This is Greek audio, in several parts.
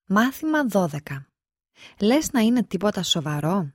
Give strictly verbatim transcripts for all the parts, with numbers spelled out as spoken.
Μάθημα δώδεκα. Λες να είναι τίποτα σοβαρό?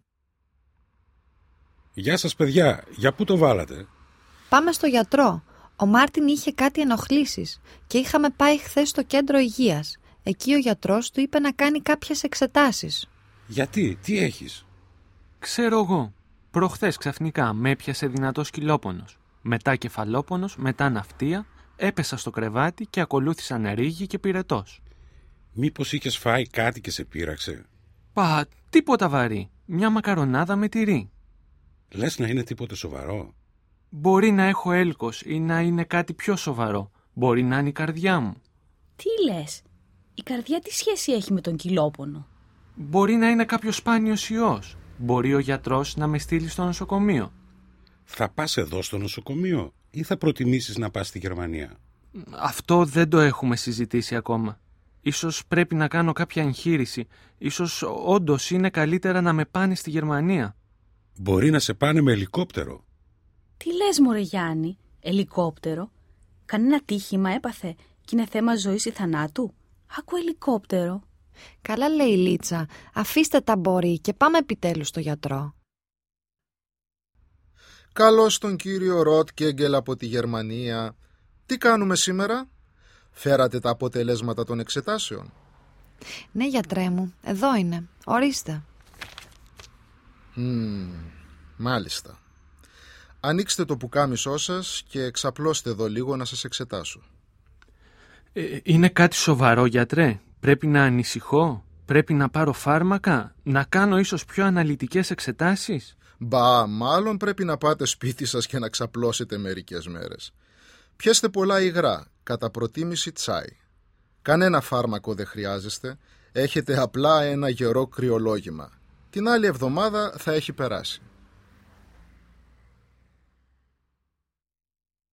Γεια σας παιδιά, για πού το βάλατε? Πάμε στο γιατρό. Ο Μάρτιν είχε κάτι ενοχλήσεις και είχαμε πάει χθες στο κέντρο υγείας. Εκεί ο γιατρός του είπε να κάνει κάποιες εξετάσεις. Γιατί, τι έχεις? Ξέρω εγώ. Προχθές ξαφνικά με έπιασε δυνατός κυλόπονος. Μετά κεφαλόπονος, μετά ναυτία, έπεσα στο κρεβάτι και ακολούθησαν ρίγη και πυρετός. Μήπως είχες φάει κάτι και σε πείραξε? Πα, τίποτα βαρύ. Μια μακαρονάδα με τυρί. Λες να είναι τίποτα σοβαρό? Μπορεί να έχω έλκος ή να είναι κάτι πιο σοβαρό. Μπορεί να είναι η καρδιά μου. Τι λες? Η καρδιά τι σχέση έχει με τον κυλόπονο? Μπορεί να είναι κάποιος σπάνιος ιός. Μπορεί ο γιατρός να με στείλει στο νοσοκομείο. Θα πας εδώ στο νοσοκομείο ή θα προτιμήσεις να πας στη Γερμανία? Αυτό δεν το έχουμε συζητήσει ακόμα. Ίσως πρέπει να κάνω κάποια εγχείρηση. Ίσως όντως είναι καλύτερα να με πάνε στη Γερμανία. Μπορεί να σε πάνε με ελικόπτερο. Τι λες μωρέ Γιάννη, ελικόπτερο? Κανένα τύχημα έπαθε και είναι θέμα ζωής ή θανάτου? Άκου ελικόπτερο. Καλά λέει η Λίτσα, αφήστε τα μπορεί και πάμε επιτέλους στο γιατρό. Καλώς τον κύριο Ρότκεγκελ από τη Γερμανία. Τι κάνουμε σήμερα? Φέρατε τα αποτελέσματα των εξετάσεων? Ναι γιατρέ μου, εδώ είναι, ορίστε. Mm, μάλιστα. Ανοίξτε το πουκάμισό σας και εξαπλώστε εδώ λίγο να σας εξετάσω. Ε, είναι κάτι σοβαρό γιατρέ? Πρέπει να ανησυχώ? Πρέπει να πάρω φάρμακα? Να κάνω ίσως πιο αναλυτικές εξετάσεις? Μπα, μάλλον πρέπει να πάτε σπίτι σας και να ξαπλώσετε μερικές μέρες. Πιέστε πολλά υγρά, κατά προτίμηση τσάι. Κανένα φάρμακο δεν χρειάζεστε, έχετε απλά ένα γερό κρυολόγημα. Την άλλη εβδομάδα θα έχει περάσει.